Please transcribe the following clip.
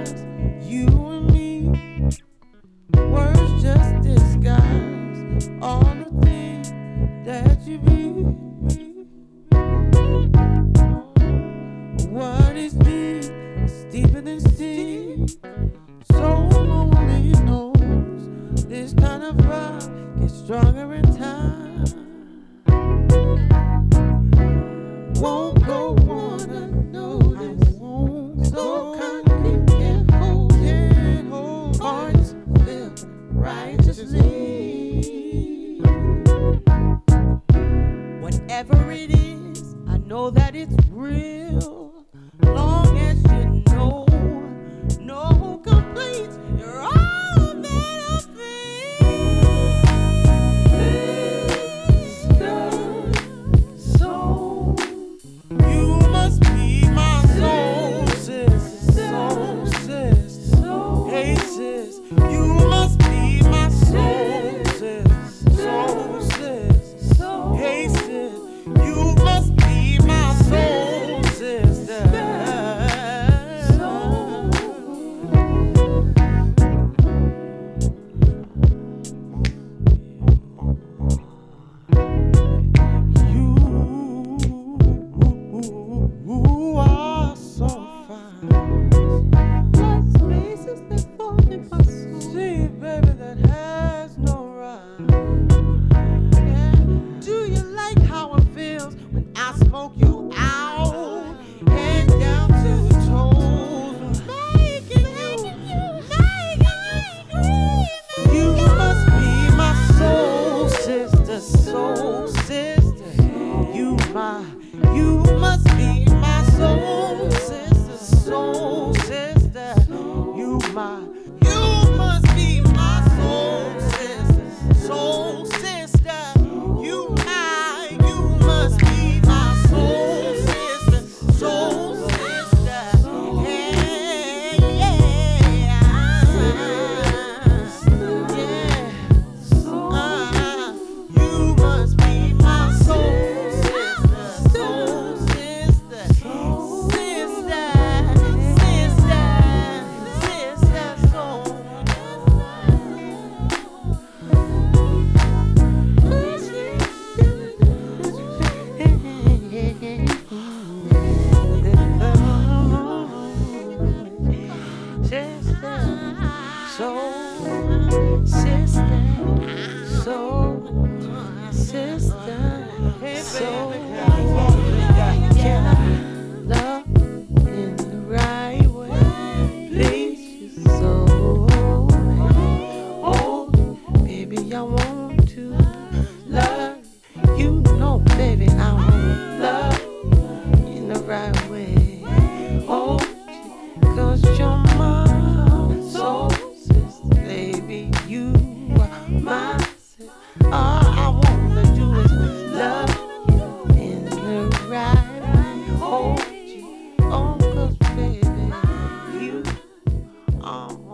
you and me. Words just disguise all the things that you be. What is deep is deeper than steep. So lonely knows this kind of rock gets stronger in time. Won't go wanna notice. So concrete can't hold it. Hearts filled righteously. Whatever it is, I know that it's real. Long as you know, no complaints. You're all that I feel. So you must be my soul, sis. Soul, sis. Hey, sis. You must be my soul, sis. Soul, sis. Hey, sis. You must be my soul, sister. You are so fine. Like spaces that fall in my soul. See, baby, that has no rhyme. Yeah. Do you like how it feels when I smoke you out? Head down to toes, making you. You must be my soul sister, soul sister. You must be my soul sister, soul sister. You must be my soul sister, soul sister. You must be my soul sister, soul sister. Hey, yeah, yeah. You must be my soul sister, soul sister, sister, soul. I want to love you, know, baby. I want love in the right way. Oh, 'cause you're my soul sister, baby. You are my sister. All I wanna do is love you in the right way. Hold you, oh, 'cause baby, you are.